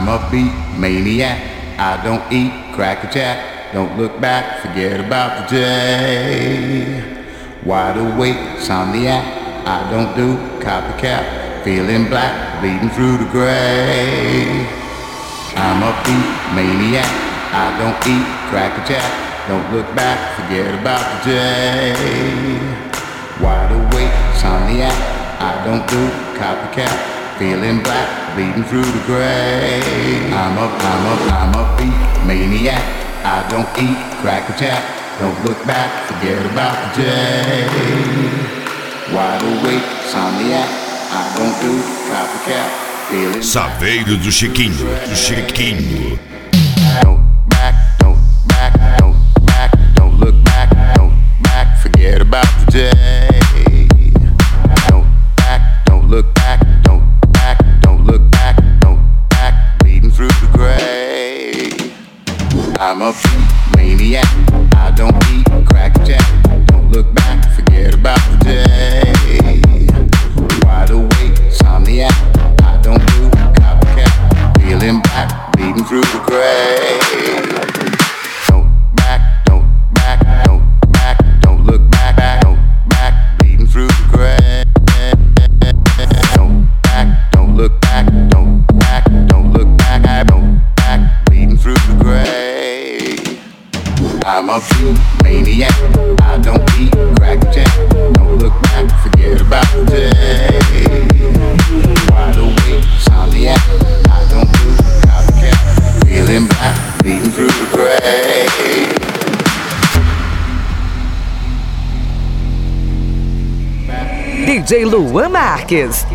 I'm a beat maniac. I don't eat cracker jack. Don't look back, forget about the day. Wide awake, insomniac. I don't do copycat. Feeling black, bleeding through the gray. I'm a beat maniac. I don't eat cracker jack. Don't look back, forget about the day. Wide awake, insomniac. I don't do copycat. Feeling black, bleeding through the gray. I'm a beat maniac. I don't eat cracker jack. Don't look back, forget about the day. Wide awake, insomniac. I don't do copycat. Feeling Saveiro do Chiquinho, do Chiquinho. Don't back, don't back, don't back, don't look back, don't back, forget about the day. Don't back, don't look back, don't back, don't look back, don't back, bleeding through the gray. I'm a beat maniac, I don't eat cracker jack. Don't look back, forget about the day. Wide awake, insomniac, I don't do copycat. Feeling black, bleeding through the gray. Don't back, don't back, don't back, don't look back, don't back, bleeding through the gray. Don't back, don't look back, don't back, don't look back, don't back, bleeding through the gray. I'm a beat maniac, I don't eat cracker jack. Don't look back, forget about the day. Wide awake, insomniac, I don't do copycat. Feeling black, bleeding through the gray. DJ Luan Marques.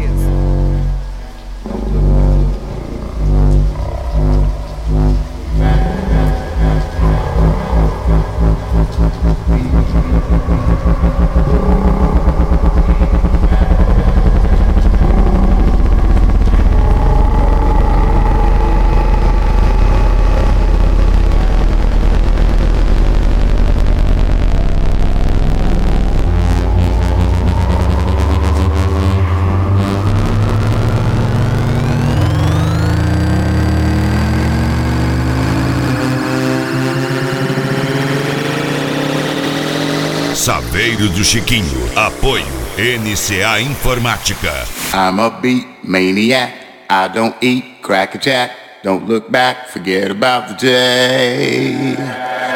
Saveiro do Chiquinho. Apoio NCA Informática. I'm a beat maniac. I don't eat cracker jack. Don't look back, forget about the day.